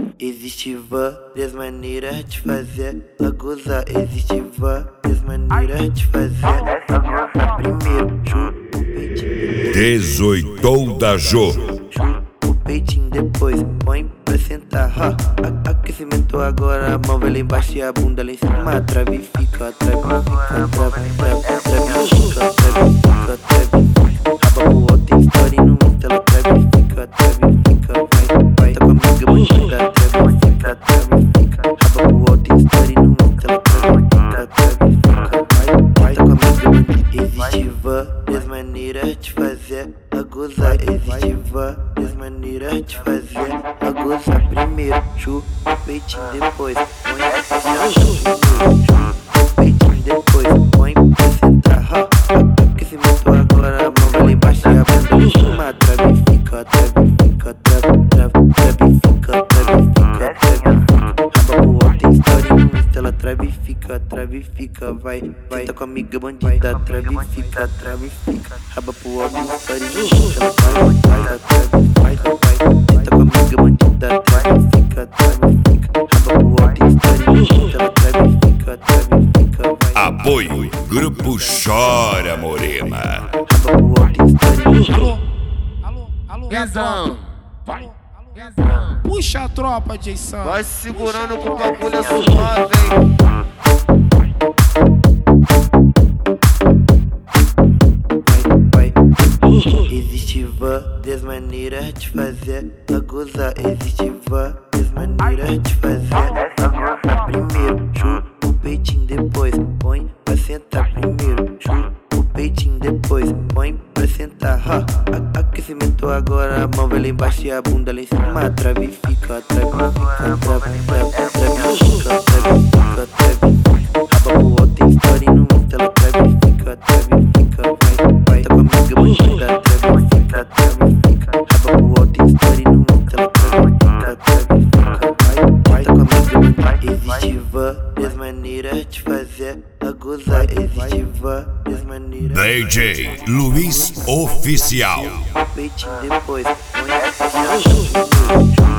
Existe várias maneiras de fazer ela gozar. Existe várias maneiras de fazer ela gozar. Primeiro, chupa o peitinho. 18 da Jô. Chupa o peitinho, depois põe pra sentar. Aquecimento agora, a mão vai lá embaixo e a bunda lá em cima. Trave e fica, trave e fica, trave e fica, trave e fica, trave e fica. Raba pro alto, tem história no Insta, ela trave e fica, trave e fica. Vai, tá com a amiga bandida, trave e fica, trave e fica. Raba pro alto, tem história no Insta, ela trave e fica, trave e fica. Vai, tá com a amiga bandida. Existe várias maneiras de fazer ela gozar. Existe várias maneiras de fazer ela gozar. Primeiro, chupa o peitinho, depois põe pra sentar. Chupa o peitinho, depois põe pra sentar. Aquecimento agora, a mão vai lá embaixo e a bunda em cima. Trave e fica, trave e fica, trave e fica, trave e fica, trave e fica. Raba pro alto, tem história no Insta, ela trave e fica, trave e fica. Vai, tá com a amiga bandida, trave e fica, trave e fica. Raba pro alto, tem história no Insta, ela trave e fica, trave e fica. Vai, tá com a amiga bandida, trave e fica, trave e fica. Raba pro alto, tem história no Insta, ela trave e fica, trave e fica. Apoio Grupo Chora Morena. Raba pro alto, tem história no Insta. Alô, Guezão, vai. puxa a tropa, Jason. Vai se segurando que o bagulho é suave, hein? Vai. Existe várias maneiras de fazer ela gozar. Existe várias maneiras de fazer ela gozar. Primeiro, chupa o peitinho, depois põe pra sentar. Primeiro, chupa o peitinho, depois põe pra sentar. Aquecimento agora, a mão vai lá embaixo e a bunda lá em cima. Trave e fica, trave e fica, trave e fica, trave e fica, trave e fica. Raba pro alto, tem história no Insta, ela trave e fica, trave e fica. Vai, tá com a amiga bandida, trave e fica, trave e fica. Raba pro alto, tem história no Insta, ela trave e fica, trave e fica. Vai, tá com a amiga bandida. Existe várias maneiras de fazer ela gozar. Existe várias maneiras. DJ Luiz Oficial. O peitinho, depois põe pra sentar.